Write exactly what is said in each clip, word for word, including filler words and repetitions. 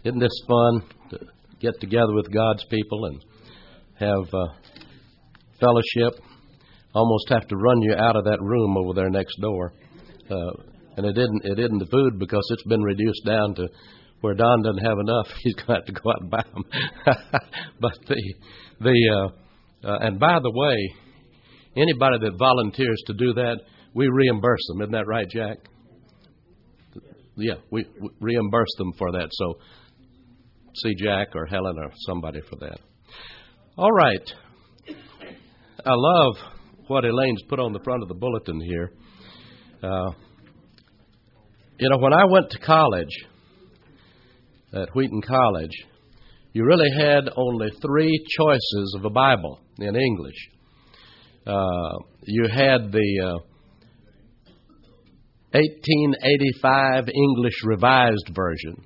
Isn't this fun to get together with God's people and have uh, fellowship? Almost have to run you out of that room over there next door. Uh, and it isn't, it isn't the food, because it's been reduced down to where Don doesn't have enough. He's going to have to go out and buy them. But the, the uh, uh, and by the way, anybody that volunteers to do that, we reimburse them. Isn't that right, Jack? Yeah, we, we reimburse them for that. So see Jack or Helen or somebody for that. All right. I love what Elaine's put on the front of the bulletin here. Uh, you know, when I went to college, at Wheaton College, you really had only three choices of a Bible in English. Uh, you had the uh, eighteen eighty-five English Revised Version,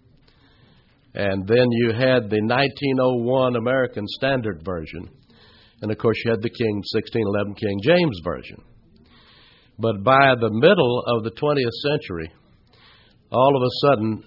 and then you had the nineteen oh one American Standard Version, and of course you had the King sixteen eleven King James Version. But by the middle of the twentieth century, all of a sudden,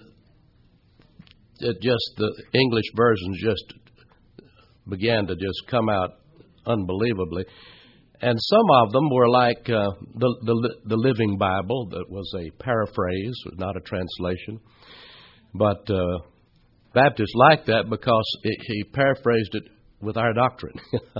it just the English versions just began to just come out unbelievably. And some of them were like uh, the, the the Living Bible, that was a paraphrase, not a translation. But uh, Baptists liked that because it, he paraphrased it with our doctrine.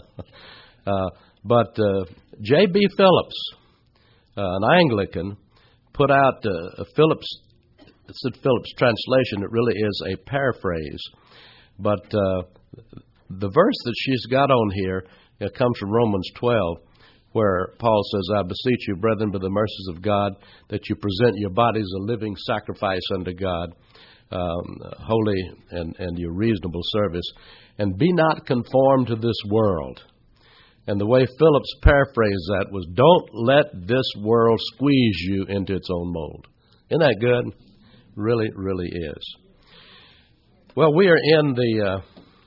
uh, but uh, J B Phillips, uh, an Anglican, put out uh, a Phillips, it's a Phillips translation. It really is a paraphrase. But uh, the verse that she's got on here, it comes from Romans twelve, where Paul says, I beseech you, brethren, by the mercies of God, that you present your bodies a living sacrifice unto God, um, holy and, and your reasonable service, and be not conformed to this world. And the way Phillips paraphrased that was, don't let this world squeeze you into its own mold. Isn't that good? Really, really is. Well, we are in the... Uh,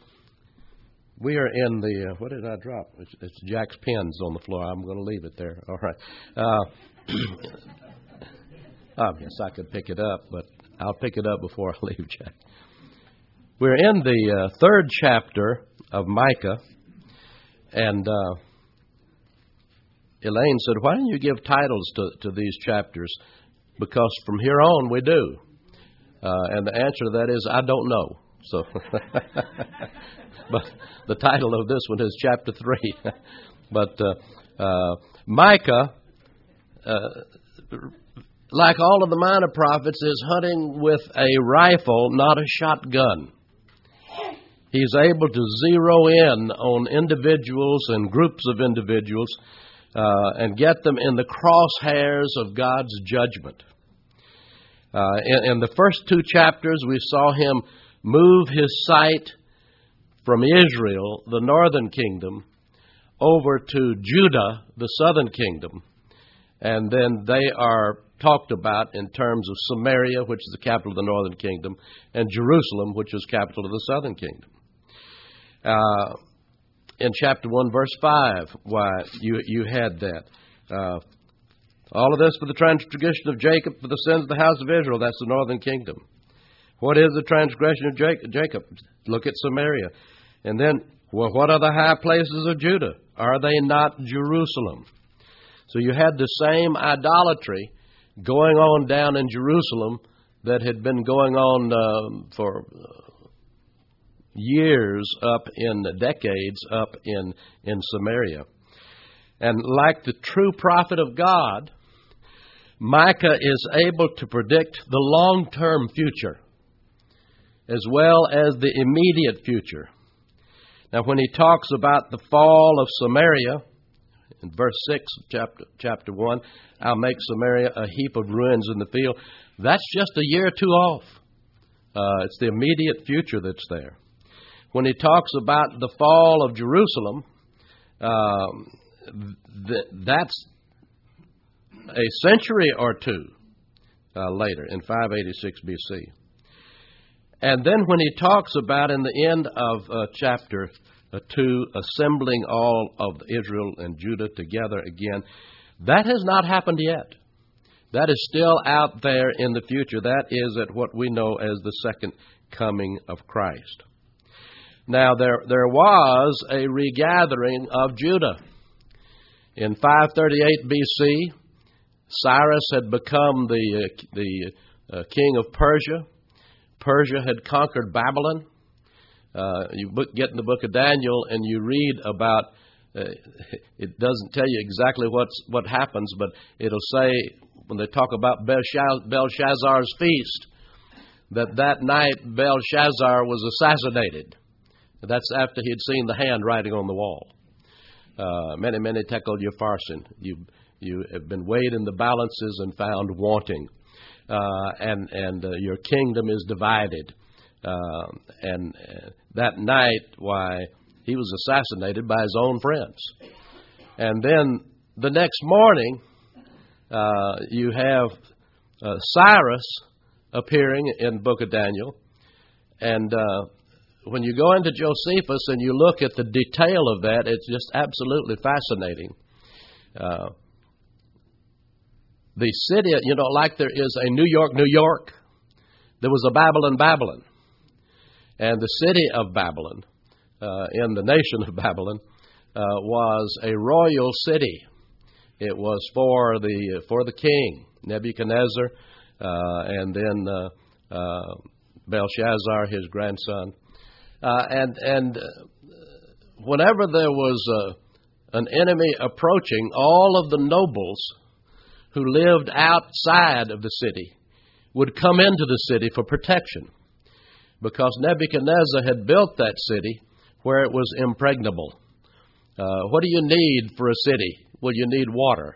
We are in the, uh, what did I drop? It's, it's Jack's pens on the floor. I'm going to leave it there. All right. Uh, oh, yes, I could pick it up, but I'll pick it up before I leave, Jack. We're in the uh, third chapter of Micah, and uh, Elaine said, why don't you give titles to, to these chapters? Because from here on we do. Uh, and the answer to that is, I don't know. So... But the title of this one is chapter three. But uh, uh, Micah, uh, like all of the minor prophets, is hunting with a rifle, not a shotgun. He's able to zero in on individuals and groups of individuals uh, and get them in the crosshairs of God's judgment. Uh, in, in the first two chapters, we saw him move his sight from Israel, the northern kingdom, over to Judah, the southern kingdom. And then they are talked about in terms of Samaria, which is the capital of the northern kingdom, and Jerusalem, which is capital of the southern kingdom. Uh, in chapter one, verse five, why you, you had that. Uh, all of this for the transgression of Jacob, for the sins of the house of Israel. That's the northern kingdom. What is the transgression of Jacob? Look at Samaria. And then, well, what are the high places of Judah? Are they not Jerusalem? So you had the same idolatry going on down in Jerusalem that had been going on uh, for years up in decades up in, in Samaria. And like the true prophet of God, Micah is able to predict the long-term future as well as the immediate future. Now, when he talks about the fall of Samaria, in verse six of chapter, chapter one, I'll make Samaria a heap of ruins in the field, that's just a year or two off. Uh, it's the immediate future that's there. When he talks about the fall of Jerusalem, um, th- that's a century or two uh, later, in five eighty-six B C. And then when he talks about in the end of uh, chapter uh, two, assembling all of Israel and Judah together again, that has not happened yet. That is still out there in the future. That is at what we know as the second coming of Christ. Now, there, there was a regathering of Judah. In five thirty-eight B C, Cyrus had become the, uh, the uh, king of Persia. Persia had conquered Babylon. Uh, you book, get in the book of Daniel and you read about, uh, it doesn't tell you exactly what's, what happens, but it'll say, when they talk about Belshazzar, Belshazzar's feast, that that night Belshazzar was assassinated. That's after he had seen the hand writing on the wall. Uh, many, many tekel upharsin. You, you have been weighed in the balances and found wanting. Uh, and and uh, your kingdom is divided. Uh, and uh, that night, why, he was assassinated by his own friends. And then the next morning, uh, you have uh, Cyrus appearing in the book of Daniel. And uh, when you go into Josephus and you look at the detail of that, it's just absolutely fascinating. Uh, the city, you know, like there is a New York, New York, there was a Babylon, Babylon. And the city of Babylon, uh, in the nation of Babylon, uh, was a royal city. It was for the for the king, Nebuchadnezzar, uh, and then uh, uh, Belshazzar, his grandson. Uh, and and whenever there was uh, an enemy approaching, all of the nobles who lived outside of the city would come into the city for protection, because Nebuchadnezzar had built that city where it was impregnable. Uh, what do you need for a city? Well, you need water.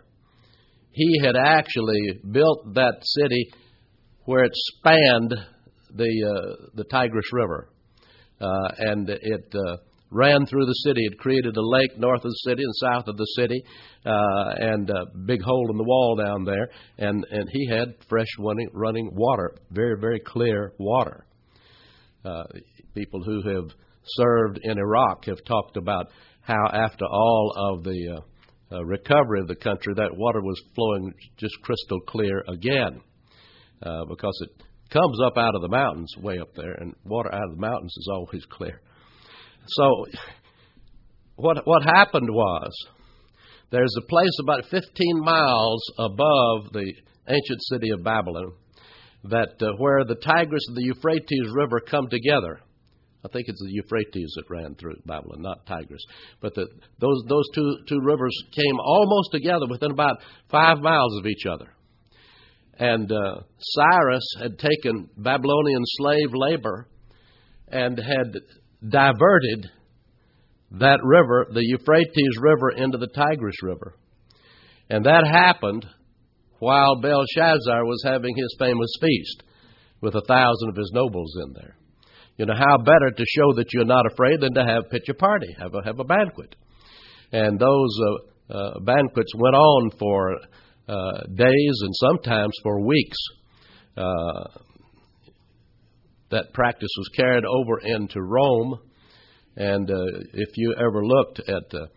He had actually built that city where it spanned the uh, the Tigris River. Uh, and it uh, ran through the city. It created a lake north of the city and south of the city, uh, and a big hole in the wall down there. And, and he had fresh running, running water, very, very clear water. Uh, people who have served in Iraq have talked about how after all of the uh, uh, recovery of the country, that water was flowing just crystal clear again, uh, because it comes up out of the mountains way up there, and water out of the mountains is always clear. So what what happened was, there's a place about fifteen miles above the ancient city of Babylon that uh, where the Tigris and the Euphrates River come together. I think it's the Euphrates that ran through Babylon, not Tigris. But the, those those two two rivers came almost together within about five miles of each other. And uh, Cyrus had taken Babylonian slave labor and had diverted that river, the Euphrates River, into the Tigris River. And that happened while Belshazzar was having his famous feast with a thousand of his nobles in there. You know, how better to show that you're not afraid than to have pitch a party, have a, have a banquet. And those uh, uh, banquets went on for Uh, days and sometimes for weeks. Uh, that practice was carried over into Rome, and uh, if you ever looked at uh,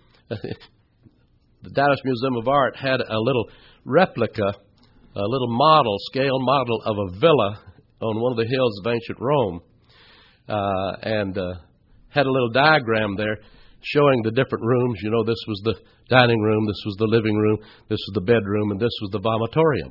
the Dallas Museum of Art had a little replica, a little model, scale model of a villa on one of the hills of ancient Rome, uh, and uh, had a little diagram there showing the different rooms. You know, this was the dining room, this was the living room, this was the bedroom, and this was the vomitorium.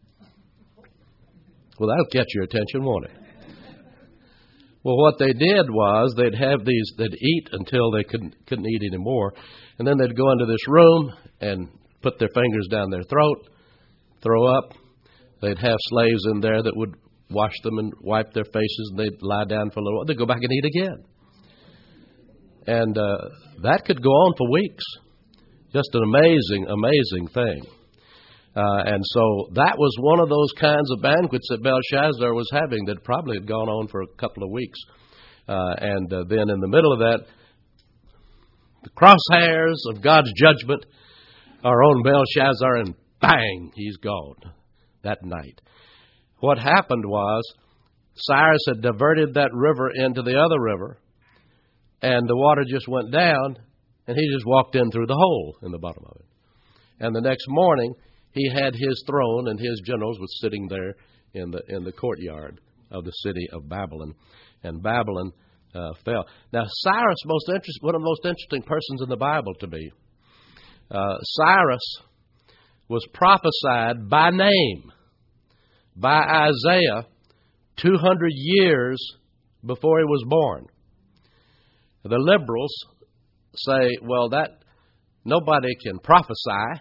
Well, that'll catch your attention, won't it? Well, what they did was they'd have these, they'd eat until they couldn't couldn't eat anymore, and then they'd go into this room and put their fingers down their throat, throw up. They'd have slaves in there that would wash them and wipe their faces, and they'd lie down for a little while. They'd go back and eat again. And uh, that could go on for weeks. Just an amazing, amazing thing. Uh, and so that was one of those kinds of banquets that Belshazzar was having that probably had gone on for a couple of weeks. Uh, and uh, then in the middle of that, the crosshairs of God's judgment are on Belshazzar, and bang, he's gone that night. What happened was Cyrus had diverted that river into the other river, and the water just went down, and he just walked in through the hole in the bottom of it. And the next morning, he had his throne, and his generals were sitting there in the in the courtyard of the city of Babylon, and Babylon uh, fell. Now, Cyrus, most interest, one of the most interesting persons in the Bible to me. Uh, Cyrus was prophesied by name by Isaiah two hundred years before he was born. The liberals say, well, that nobody can prophesy,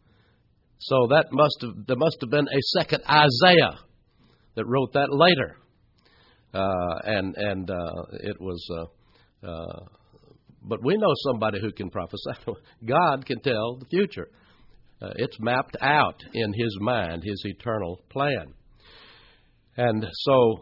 so that must have there must have been a second Isaiah that wrote that later, uh, and and uh, it was. Uh, uh, but we know somebody who can prophesy. God can tell the future. Uh, it's mapped out in His mind, His eternal plan. And so,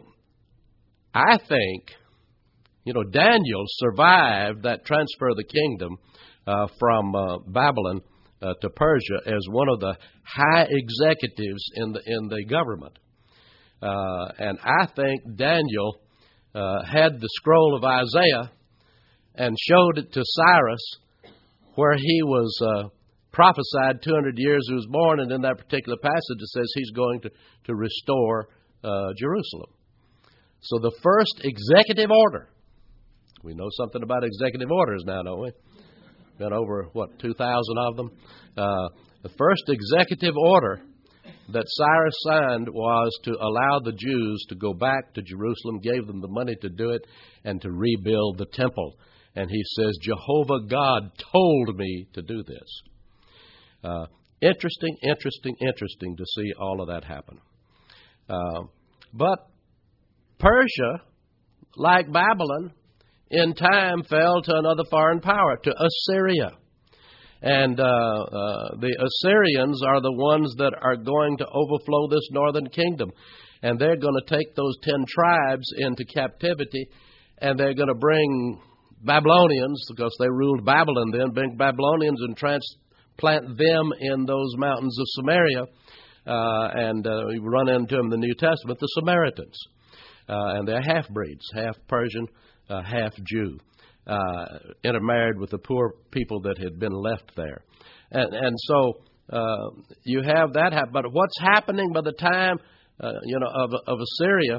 I think, you know, Daniel survived that transfer of the kingdom uh, from uh, Babylon uh, to Persia as one of the high executives in the in the government. Uh, and I think Daniel uh, had the scroll of Isaiah and showed it to Cyrus, where he was uh, prophesied two hundred years he was born, and in that particular passage it says he's going to, to restore uh, Jerusalem. So the first executive order, we know something about executive orders now, don't we? Got over, what, two thousand of them? Uh, the first executive order that Cyrus signed was to allow the Jews to go back to Jerusalem, gave them the money to do it, and to rebuild the temple. And he says, Jehovah God told me to do this. Uh, interesting, interesting, interesting to see all of that happen. Uh, but Persia, like Babylon, in time fell to another foreign power, to Assyria. And uh, uh, the Assyrians are the ones that are going to overflow this northern kingdom. And they're going to take those ten tribes into captivity, and they're going to bring Babylonians, because they ruled Babylon then, bring Babylonians and transplant them in those mountains of Samaria. Uh, and uh, we run into them in the New Testament, the Samaritans. Uh, and they're half-breeds, half Persian, uh, half Jew, uh, intermarried with the poor people that had been left there. And, and so uh, you have that happen. But what's happening by the time uh, you know of, of Assyria?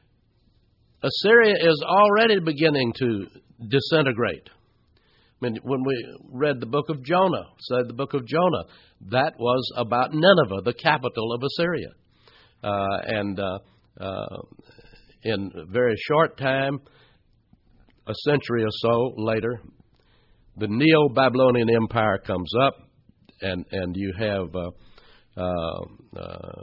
Assyria is already beginning to disintegrate. I mean, when we read the book of Jonah, said the book of Jonah, that was about Nineveh, the capital of Assyria. Uh, and uh, uh, in a very short time, a century or so later, the Neo-Babylonian Empire comes up, and, and you have uh, uh, uh,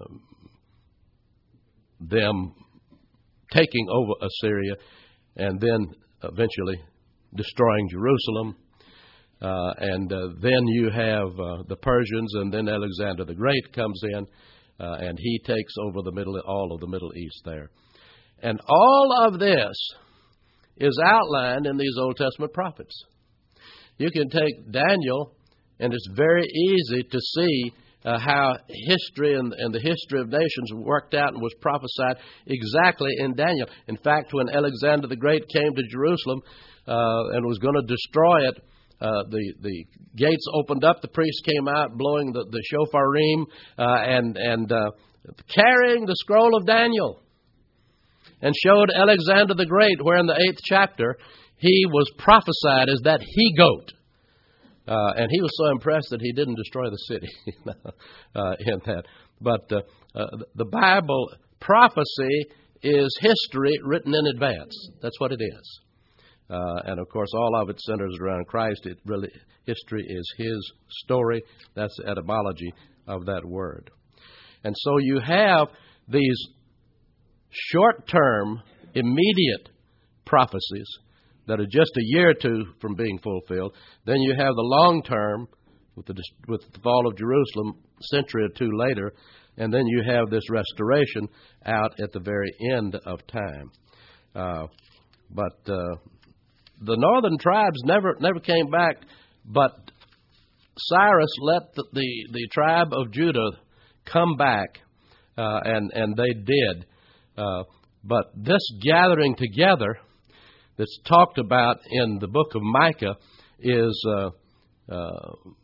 them taking over Assyria, and then eventually destroying Jerusalem. Uh, and uh, then you have uh, the Persians, and then Alexander the Great comes in, uh, and he takes over the middle, all of the Middle East there. And all of this is outlined in these Old Testament prophets. You can take Daniel, and it's very easy to see uh, how history and, and the history of nations worked out and was prophesied exactly in Daniel. In fact, when Alexander the Great came to Jerusalem uh, and was going to destroy it, uh, the, the gates opened up, the priests came out blowing the, the shofarim uh, and, and uh, carrying the scroll of Daniel, and showed Alexander the Great where in the eighth chapter he was prophesied as that he-goat. Uh, and he was so impressed that he didn't destroy the city uh, in that. But uh, uh, the Bible prophecy is history written in advance. That's what it is. Uh, and, of course, all of it centers around Christ. It really, history is His story. That's the etymology of that word. And so you have these short-term, immediate prophecies that are just a year or two from being fulfilled. Then you have the long-term, with the, with the fall of Jerusalem, a century or two later, and then you have this restoration out at the very end of time. Uh, but uh, the northern tribes never never came back, but Cyrus let the, the, the tribe of Judah come back, uh, and, and they did. Uh, but this gathering together that's talked about in the book of Micah is uh, uh,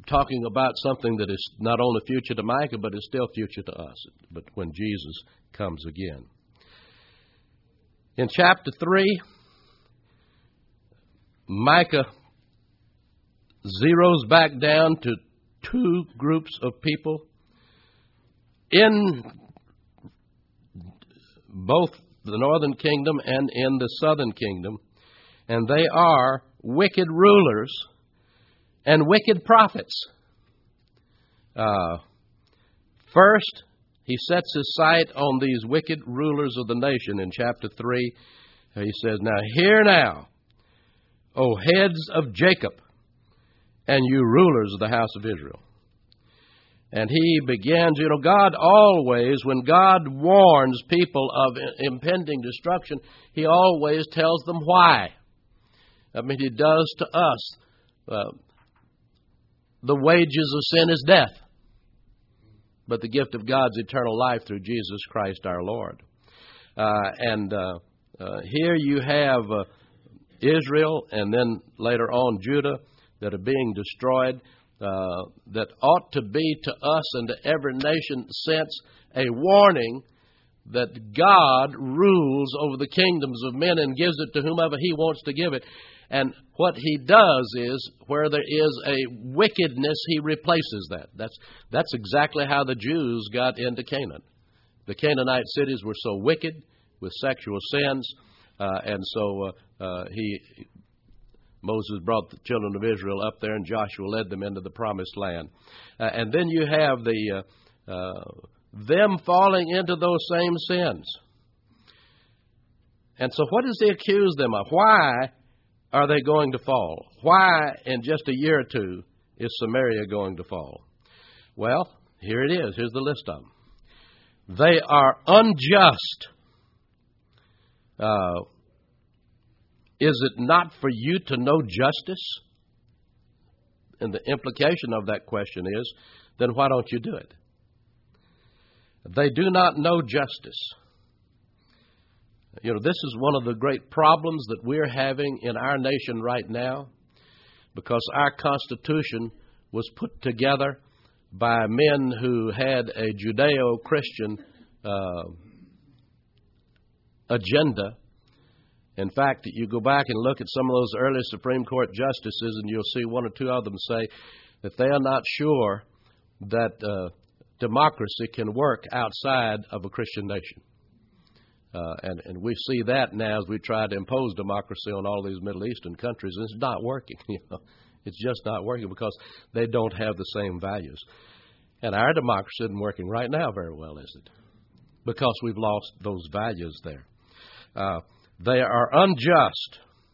talking about something that is not only future to Micah, but is still future to us, but when Jesus comes again. In chapter three, Micah zeroes back down to two groups of people in both the northern kingdom and in the southern kingdom, and they are wicked rulers and wicked prophets. Uh, first, he sets his sight on these wicked rulers of the nation in chapter three. He says, "Now hear now, O heads of Jacob, and you rulers of the house of Israel." And he begins, you know, God always, when God warns people of impending destruction, he always tells them why. I mean, he does to us. Uh, the wages of sin is death, but the gift of God's eternal life through Jesus Christ our Lord. Uh, and uh, uh, here you have uh, Israel, and then later on Judah, that are being destroyed, uh, that ought to be to us and to every nation since a warning that God rules over the kingdoms of men and gives it to whomever he wants to give it. And what he does is, where there is a wickedness, he replaces that. That's, that's exactly how the Jews got into Canaan. The Canaanite cities were so wicked with sexual sins, uh, and so uh, uh, he... Moses brought the children of Israel up there, and Joshua led them into the promised land. Uh, and then you have the uh, uh, them falling into those same sins. And so what does he accuse them of? Why are they going to fall? Why, in just a year or two, is Samaria going to fall? Well, here it is. Here's the list of them. They are unjust. Uh Is it not for you to know justice? And the implication of that question is, then why don't you do it? They do not know justice. You know, this is one of the great problems that we're having in our nation right now, because our Constitution was put together by men who had a Judeo-Christian uh, agenda. In fact, you go back and look at some of those early Supreme Court justices, and you'll see one or two of them say that they are not sure that uh, democracy can work outside of a Christian nation. Uh, and, and we see that now as we try to impose democracy on all these Middle Eastern countries, and it's not working. You know, it's just not working because they don't have the same values. And our democracy isn't working right now very well, is it? Because we've lost those values there. Uh, They are unjust.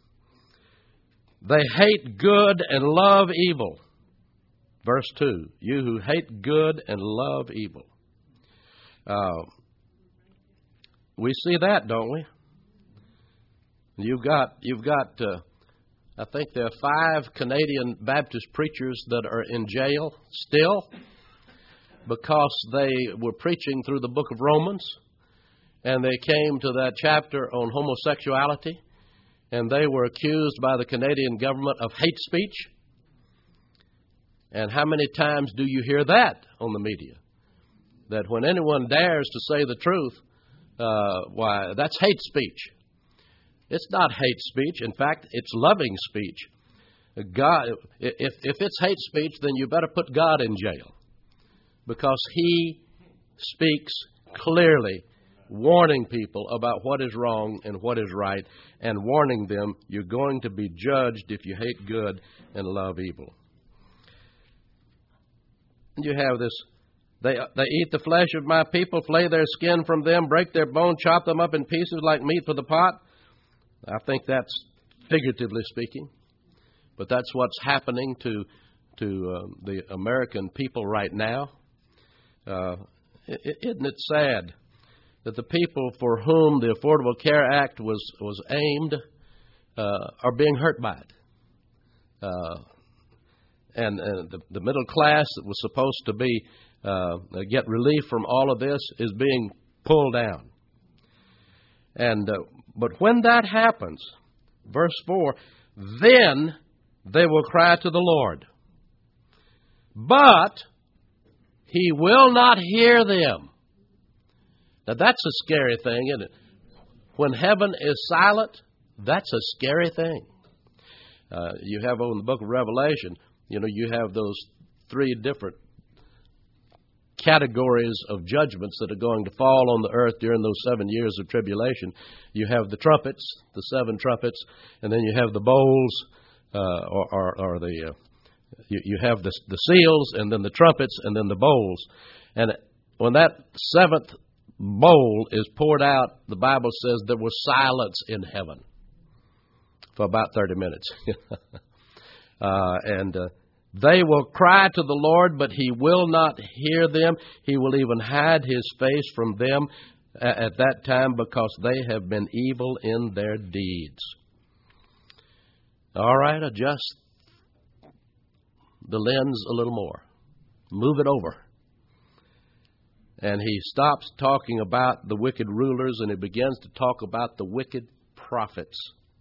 They hate good and love evil. Verse two, you who hate good and love evil. Uh, we see that, don't we? You've got, you've got. Uh, I think there are five Canadian Baptist preachers that are in jail still because they were preaching through the book of Romans. And they came to that chapter on homosexuality, and they were accused by the Canadian government of hate speech. And how many times do you hear that on the media? That when anyone dares to say the truth, uh, why, that's hate speech. It's not hate speech. In fact, it's loving speech. God, if, if it's hate speech, then you better put God in jail, because he speaks clearly, warning people about what is wrong and what is right, and warning them you're going to be judged if you hate good and love evil. And you have this, they, they eat the flesh of my people, flay their skin from them, break their bone, chop them up in pieces like meat for the pot. I think that's figuratively speaking, but that's what's happening to, to um, the American people right now. Uh, isn't it sad that the people for whom the Affordable Care Act was, was aimed uh, are being hurt by it? Uh, and and the, the middle class that was supposed to be uh, get relief from all of this is being pulled down. And uh, but when that happens, verse four, then they will cry to the Lord. but He will not hear them. Now that's a scary thing, isn't it? When heaven is silent, that's a scary thing. Uh, you have on the book of Revelation, you know, you have those three different categories of judgments that are going to fall on the earth during those seven years of tribulation. You have the trumpets, the seven trumpets, and then you have the bowls, uh, or, or, or the uh, you, you have the, the seals, and then the trumpets, and then the bowls. And when that seventh bowl is poured out, the Bible says there was silence in heaven for about thirty minutes. uh, and uh, they will cry to the Lord, but He will not hear them. He will even hide His face from them at that time because they have been evil in their deeds. All right, adjust the lens a little more. Move it over. And he stops talking about the wicked rulers and he begins to talk about the wicked prophets.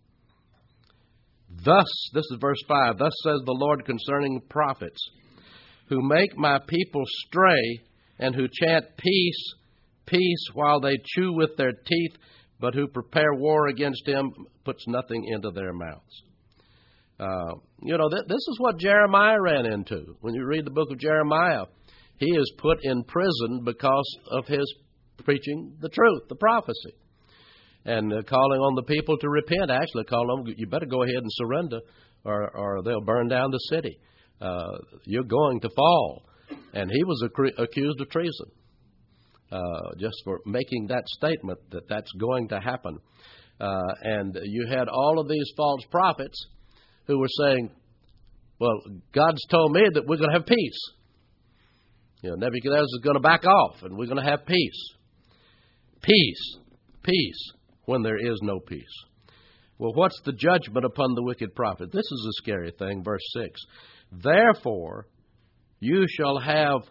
Thus, this is verse five, thus says the Lord concerning prophets, who make my people stray and who chant peace, peace while they chew with their teeth, but who prepare war against him, puts nothing into their mouths. Uh, you know, th- this is what Jeremiah ran into. When you read the book of Jeremiah, he is put in prison because of his preaching the truth, the prophecy, and uh, calling on the people to repent. Actually, calling them, you better go ahead and surrender, or, or they'll burn down the city. Uh, you're going to fall. And he was ac- accused of treason, uh, just for making that statement that that's going to happen. Uh, and you had all of these false prophets who were saying, well, God's told me that we're going to have peace. You know, Nebuchadnezzar is going to back off, and we're going to have peace. Peace, peace, when there is no peace. Well, what's the judgment upon the wicked prophet? This is a scary thing, verse six. Therefore, you shall have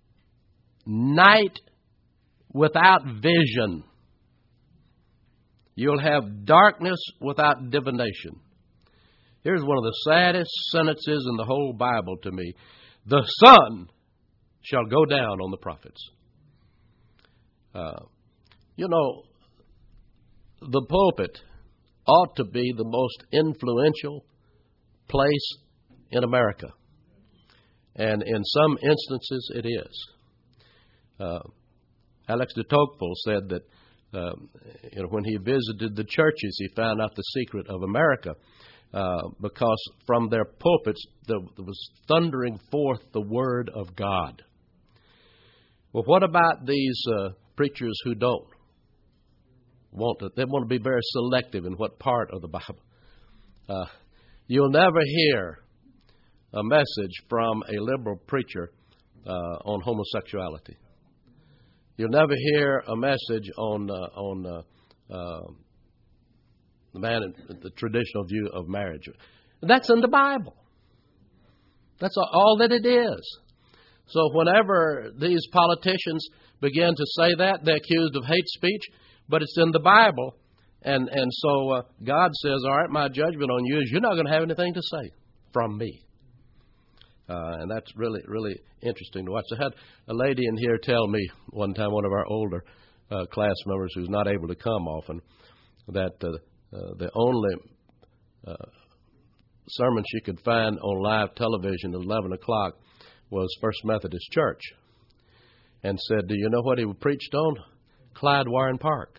night without vision. You'll have darkness without divination. Here's one of the saddest sentences in the whole Bible to me. The sun shall go down on the prophets. Uh, you know, the pulpit ought to be the most influential place in America. And in some instances, it is. Uh, Alex de Tocqueville said that uh, you know, when he visited the churches, he found out the secret of America. Uh, because from their pulpits there was thundering forth the Word of God. Well, what about these uh, preachers who don't want to? They want to be very selective in what part of the Bible. Uh, you'll never hear a message from a liberal preacher uh, on homosexuality. You'll never hear a message on uh, on uh, uh, the man in the traditional view of marriage. That's in the Bible. That's all that it is. So whenever these politicians begin to say that, they're accused of hate speech, but it's in the Bible. And and so uh, God says, all right, my judgment on you is you're not going to have anything to say from me. Uh, and that's really, really interesting to watch. I had a lady in here tell me one time, one of our older uh, class members who's not able to come often, that uh, Uh, the only uh, sermon she could find on live television at eleven o'clock was First Methodist Church, and said, do you know what he preached on? Clyde Warren Park.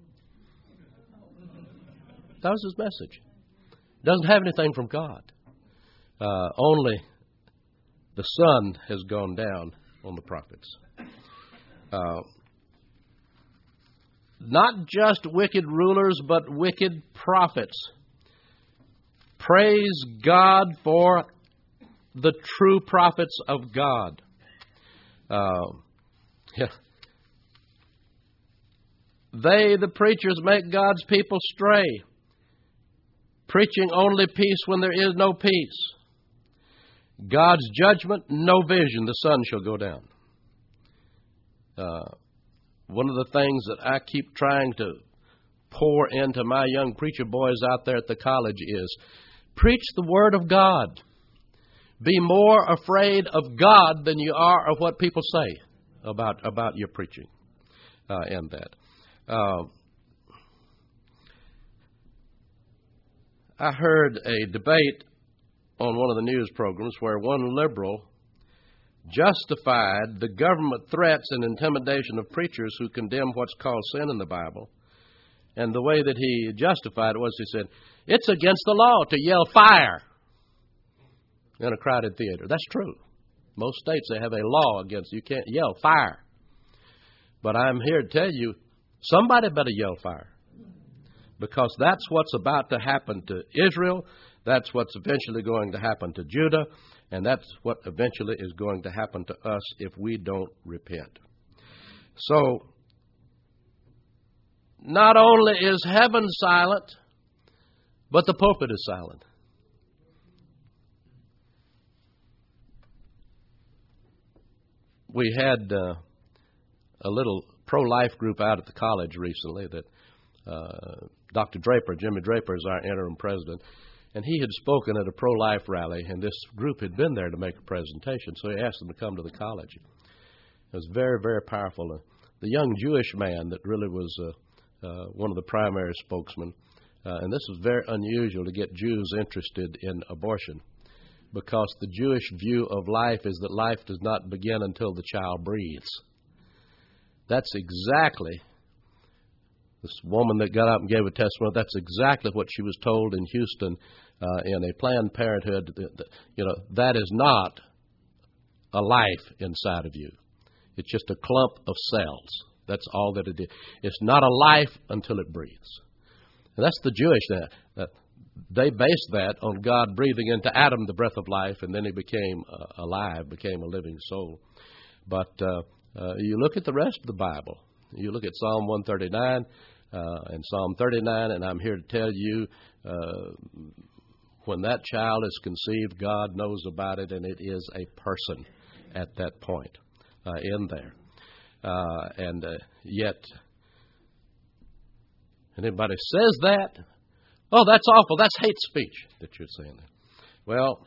That was his message. Doesn't have anything from God. Uh, only the sun has gone down on the prophets. Uh, Not just wicked rulers, but wicked prophets. Praise God for the true prophets of God. Uh, yeah. They, the preachers, make God's people stray, preaching only peace when there is no peace. God's judgment, no vision, the sun shall go down. Uh, One of the things that I keep trying to pour into my young preacher boys out there at the college is preach the Word of God. be more afraid of God than you are of what people say about, about your preaching uh, and that. Uh, I heard a debate on one of the news programs where one liberal justified the government threats and intimidation of preachers who condemn what's called sin in the Bible. And the way that he justified it was he said, it's against the law to yell fire in a crowded theater. That's true. Most states, they have a law against, you can't yell fire. But I'm here to tell you, somebody better yell fire. Because that's what's about to happen to Israel. That's what's eventually going to happen to Judah. And that's what eventually is going to happen to us if we don't repent. So, not only is heaven silent, but the pulpit is silent. We had uh, a little pro-life group out at the college recently that uh, Doctor Draper, Jimmy Draper, is our interim president, and he had spoken at a pro-life rally, and this group had been there to make a presentation, so he asked them to come to the college. It was very, very powerful. Uh, the young Jewish man that really was uh, uh, one of the primary spokesmen, uh, and this was very unusual to get Jews interested in abortion, because the Jewish view of life is that life does not begin until the child breathes. That's exactly, this woman that got up and gave a testimony, that's exactly what she was told in Houston uh, in a Planned Parenthood. You know, that is not a life inside of you. It's just a clump of cells. That's all that it is. It's not a life until it breathes. And that's the Jewish that. Uh, they based that on God breathing into Adam the breath of life, and then he became uh, alive, became a living soul. But uh, uh, you look at the rest of the Bible. You look at Psalm one thirty-nine uh, and Psalm thirty-nine, and I'm here to tell you, uh, when that child is conceived, God knows about it, and it is a person at that point uh, in there. Uh, and uh, yet, and anybody says that, oh, that's awful, that's hate speech that you're saying that. Well,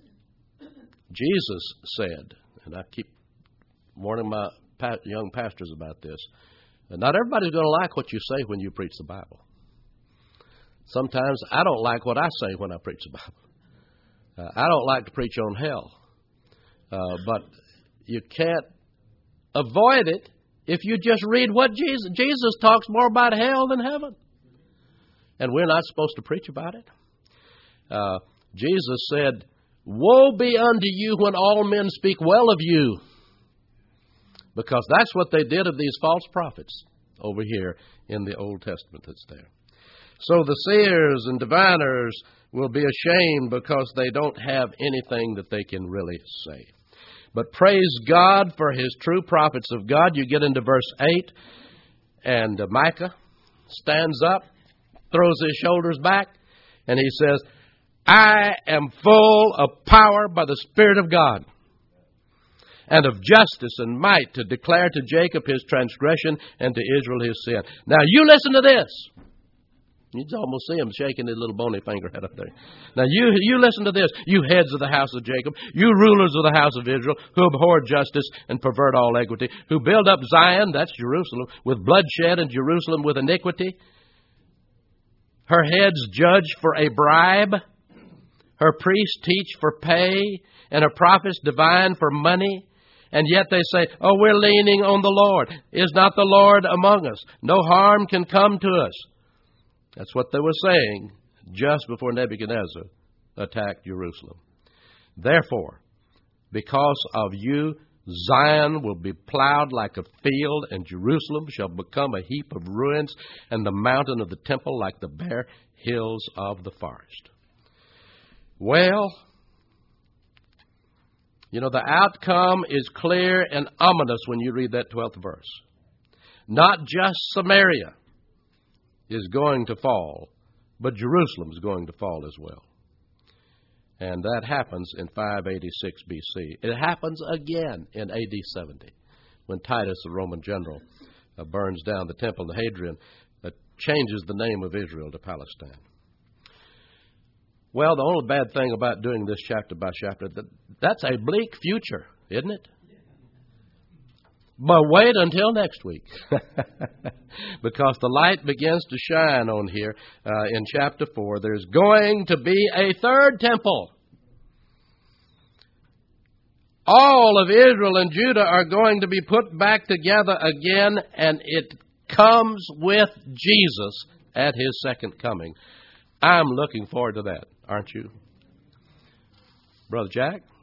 Jesus said, and I keep warning my young pastors about this, that not everybody's going to like what you say when you preach the Bible. Sometimes I don't like what I say when I preach the Bible. Uh, I don't like to preach on hell. Uh, but you can't avoid it if you just read what Jesus... Jesus talks more about hell than heaven. And we're not supposed to preach about it. Uh, Jesus said, woe be unto you when all men speak well of you. Because that's what they did of these false prophets over here in the Old Testament that's there. So the seers and diviners will be ashamed because they don't have anything that they can really say. But praise God for His true prophets of God. You get into verse eight, and uh, Micah stands up, throws his shoulders back, and he says, I am full of power by the Spirit of God, and of justice and might to declare to Jacob his transgression and to Israel his sin. Now you listen to this. You can almost see him shaking his little bony finger head up there. Now you you listen to this, you heads of the house of Jacob, you rulers of the house of Israel, who abhor justice and pervert all equity, who build up Zion, that's Jerusalem, with bloodshed, and Jerusalem with iniquity. Her heads judge for a bribe, her priests teach for pay, and her prophets divine for money. And yet they say, oh, we're leaning on the Lord. Is not the Lord among us? No harm can come to us. That's what they were saying just before Nebuchadnezzar attacked Jerusalem. Therefore, because of you, Zion will be plowed like a field, and Jerusalem shall become a heap of ruins, and the mountain of the temple like the bare hills of the forest. Well, you know, the outcome is clear and ominous when you read that twelfth verse. Not just Samaria is going to fall, but Jerusalem is going to fall as well. And that happens in five eighty-six B C. It happens again in A D seventy, when Titus, the Roman general, uh, burns down the temple in Hadrian, uh, changes the name of Israel to Palestine. Well, the only bad thing about doing this chapter by chapter, that that's a bleak future, isn't it? But wait until next week, because the light begins to shine on here uh, in chapter four. There's going to be a third temple. All of Israel and Judah are going to be put back together again, and it comes with Jesus at His second coming. I'm looking forward to that, aren't you? Brother Jack?